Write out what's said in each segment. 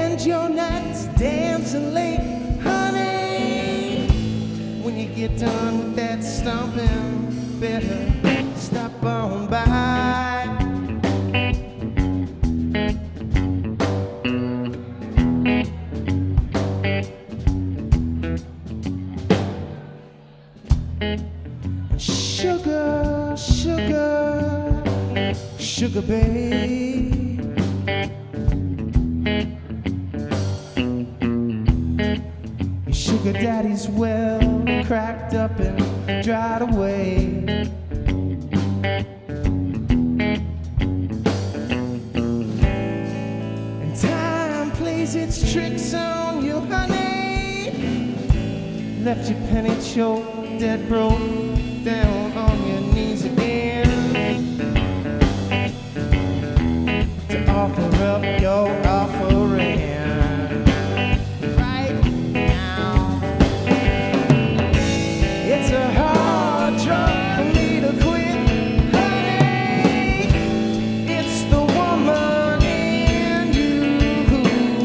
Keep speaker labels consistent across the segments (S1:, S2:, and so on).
S1: and your nights dancing late, honey. When you get done with that stomping, better stop on by. Sugar, sugar, sugar babe, your sugar daddy's well cracked up and dried away. And time plays its tricks on you, honey. Left you penny choked, dead broke, down on your knees again to offer up your offering right now. It's a hard drug for me to quit, honey. It's the woman in you.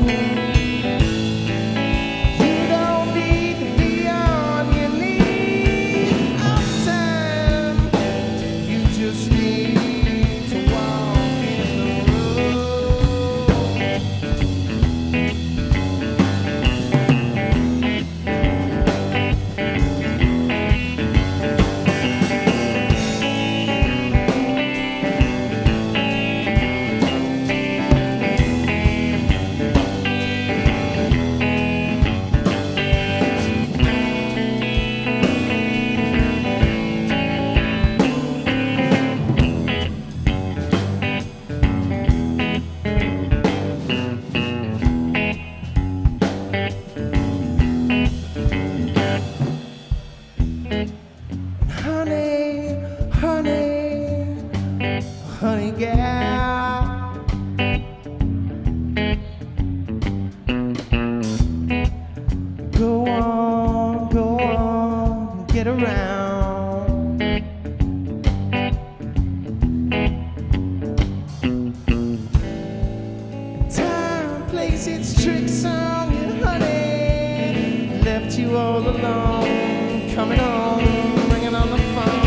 S1: You don't need to be on your knees all the time. You just need to walk in the road. Honey, honey, honey gal, go on, get around. Time plays its tricks on you, honey. Left you all alone, coming on, ringing on the phone.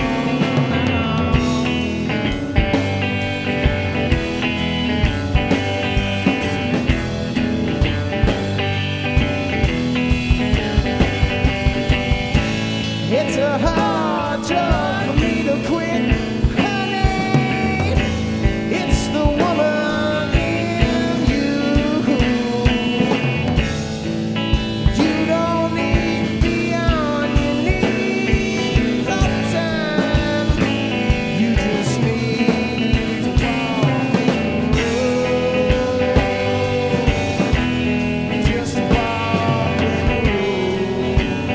S1: It's a hard job for me to quit, honey. It's the woman in you. You don't need to be on your knees all the time. You just need to walk in the road. Just walk in the road.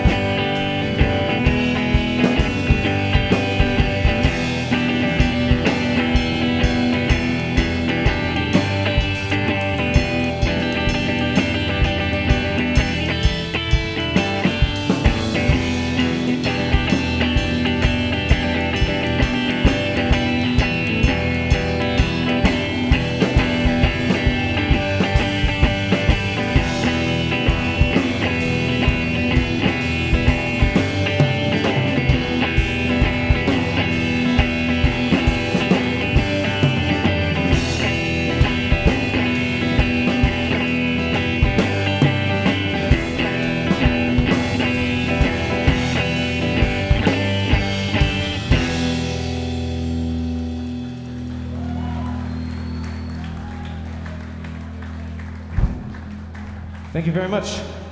S1: Thank you very much.